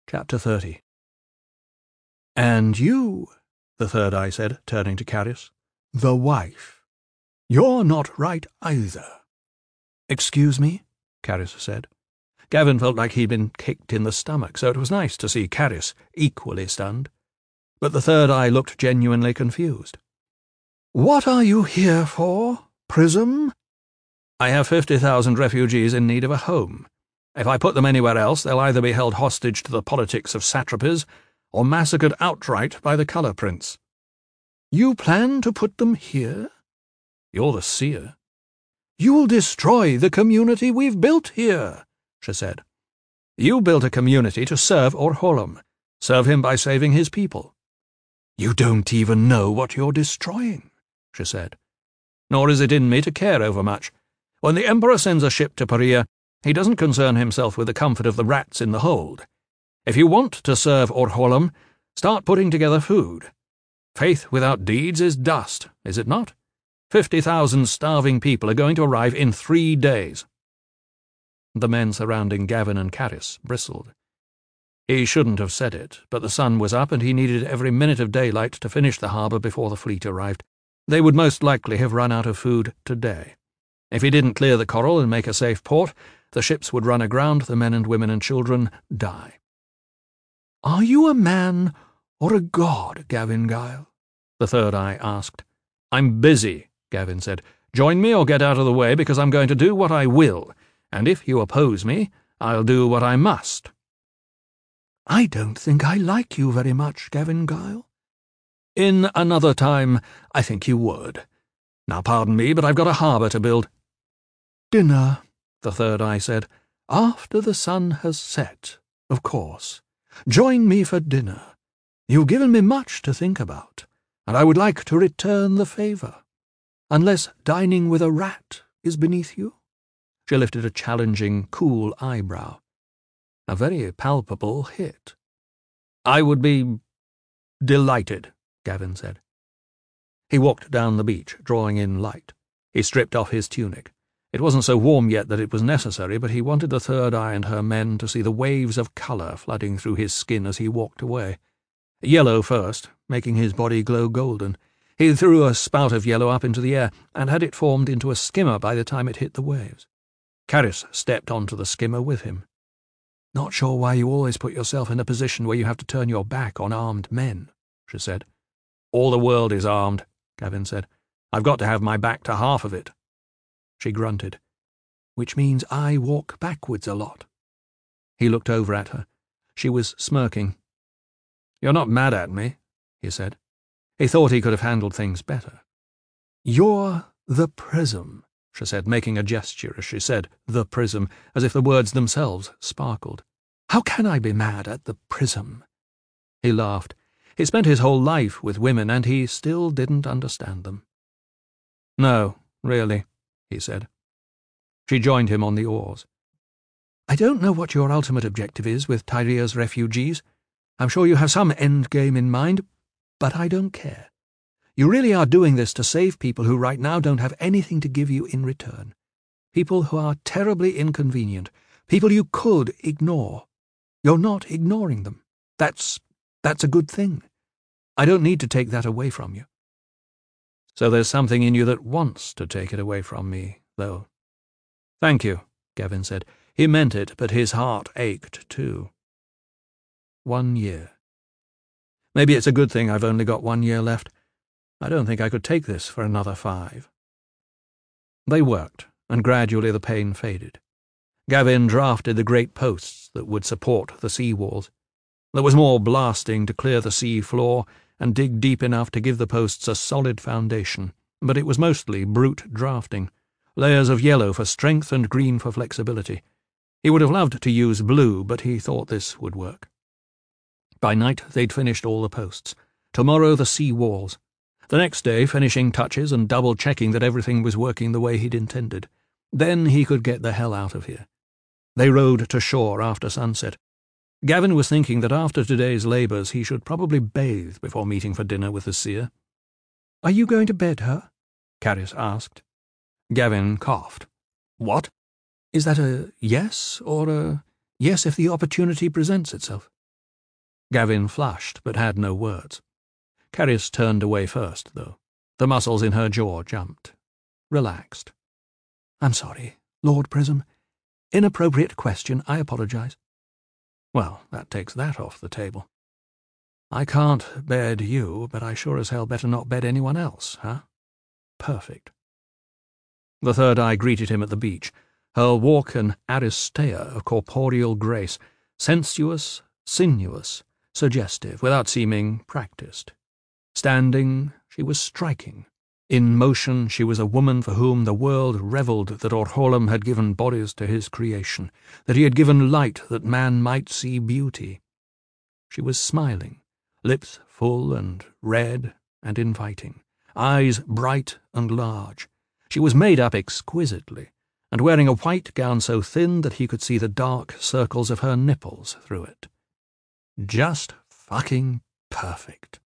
Chapter 30. "And you," the third eye said, turning to Carys, "the wife. You're not right either." "Excuse me?" Carys said. Gavin felt like he'd been kicked in the stomach, so it was nice to see Carys equally stunned. But the third eye looked genuinely confused. "What are you here for, Prism?" "I have 50,000 refugees in need of a home. If I put them anywhere else, they'll either be held hostage to the politics of satrapies or massacred outright by the Colour Prince." "You plan to put them here?" "You're the seer." "You'll destroy the community we've built here," she said. "You built a community to serve Orholam. Serve him by saving his people." "You don't even know what you're destroying," she said. "Nor is it in me to care overmuch. When the Emperor sends a ship to Perea, he doesn't concern himself with the comfort of the rats in the hold. If you want to serve Orholam, start putting together food. Faith without deeds is dust, is it not? 50,000 starving people are going to arrive in 3 days. The men surrounding Gavin and Carys bristled. He shouldn't have said it, but the sun was up and he needed every minute of daylight to finish the harbour before the fleet arrived. They would most likely have run out of food today. If he didn't clear the coral and make a safe port, the ships would run aground, the men and women and children die. "Are you a man or a god, Gavin Gyle?" the third eye asked. "I'm busy," Gavin said. "Join me or get out of the way, because I'm going to do what I will, and if you oppose me, I'll do what I must." "I don't think I like you very much, Gavin Gyle." "In another time, I think you would. Now pardon me, but I've got a harbour to build." "Dinner," the third eye said. "After the sun has set, of course. Join me for dinner. You've given me much to think about, and I would like to return the favour. Unless dining with a rat is beneath you?" She lifted a challenging, cool eyebrow. A very palpable hit. "I would be delighted," Gavin said. He walked down the beach, drawing in light. He stripped off his tunic. It wasn't so warm yet that it was necessary, but he wanted the third eye and her men to see the waves of colour flooding through his skin as he walked away. Yellow first, making his body glow golden. He threw a spout of yellow up into the air, and had it formed into a skimmer by the time it hit the waves. Carys stepped onto the skimmer with him. "Not sure why you always put yourself in a position where you have to turn your back on armed men," she said. "All the world is armed," Gavin said. "I've got to have my back to half of it." She grunted. "Which means I walk backwards a lot." He looked over at her. She was smirking. "You're not mad at me," he said. He thought he could have handled things better. "You're the prism," she said, making a gesture as she said the prism, as if the words themselves sparkled. "How can I be mad at the prism?" He laughed. He spent his whole life with women, and he still didn't understand them. "No, really," he said. She joined him on the oars. "I don't know what your ultimate objective is with Tyrea's refugees. I'm sure you have some end game in mind, but I don't care. You really are doing this to save people who right now don't have anything to give you in return. People who are terribly inconvenient. People you could ignore. You're not ignoring them. That's a good thing. I don't need to take that away from you." "So there's something in you that wants to take it away from me, though." "Thank you," Gavin said. He meant it, but his heart ached too. 1 year. Maybe it's a good thing I've only got 1 year left. I don't think I could take this for another 5. They worked, and gradually the pain faded. Gavin drafted the great posts that would support the sea walls. There was more blasting to clear the sea floor and dig deep enough to give the posts a solid foundation, but it was mostly brute drafting, layers of yellow for strength and green for flexibility. He would have loved to use blue, but he thought this would work. By night they'd finished all the posts. Tomorrow the sea walls. The next day finishing touches and double-checking that everything was working the way he'd intended. Then he could get the hell out of here. They rowed to shore after sunset. Gavin was thinking that after today's labours he should probably bathe before meeting for dinner with the seer. "Are you going to bed her?" Carys asked. Gavin coughed. "What?" "Is that a yes, or a yes if the opportunity presents itself?" Gavin flushed, but had no words. Carys turned away first, though. The muscles in her jaw jumped. Relaxed. "I'm sorry, Lord Prism. Inappropriate question, I apologise." Well, that takes that off the table. "I can't bed you, but I sure as hell better not bed anyone else, huh? Perfect." The third eye greeted him at the beach, her walk an Aristeia of corporeal grace, sensuous, sinuous, suggestive, without seeming practised. Standing, she was striking. In motion, she was a woman for whom the world revelled that Orholam had given bodies to his creation, that he had given light that man might see beauty. She was smiling, lips full and red and inviting, eyes bright and large. She was made up exquisitely, and wearing a white gown so thin that he could see the dark circles of her nipples through it. Just fucking perfect.